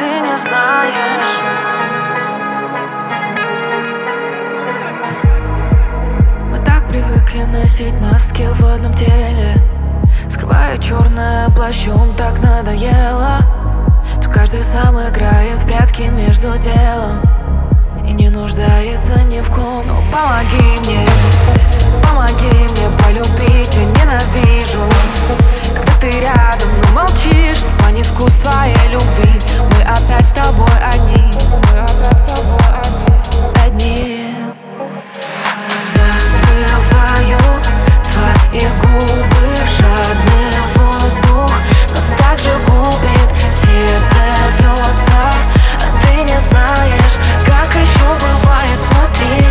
ты не знаешь. Мы так привыкли носить маски в одном теле, скрывая черное плащом, так надоело. Тут каждый сам играет в прятки между делом и не нуждается ни в ком. Но помоги мне полюбить, я ненавижу, когда ты рядом, но молчишь, туманит вкус твоей любви. Мы опять с тобой одни, одни. Забываю твои губы, жадный воздух нас так же губит, сердце рвется, а ты не знаешь, как еще бывает, смотри.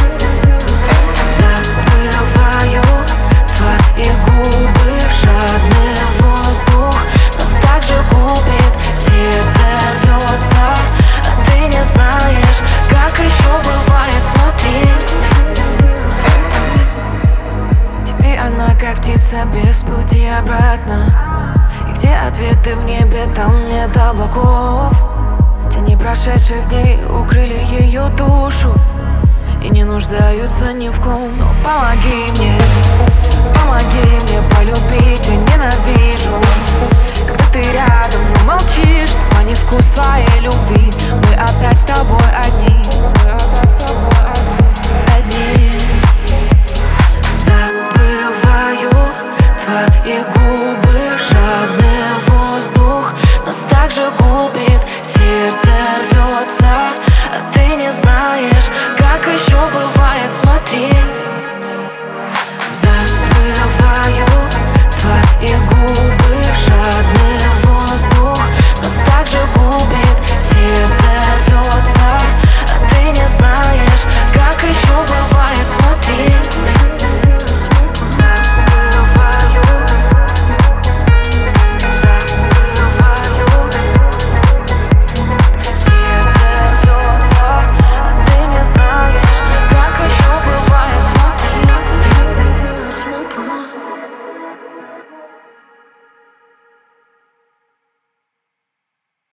Забываю твои губы, жадный воздух нас так же губит, сердце рвется, а ты не знаешь, как еще бывает, смотри. Теперь она как птица без пути обратно, и где ответы в небе, там нет облаков. Тени прошедших дней укрыли ее душу и не нуждаются ни в ком. Но помоги мне полюбить, я ненавижу, когда ты рядом, но молчишь, туманит вкус твоей любви. Мы опять с тобой одни,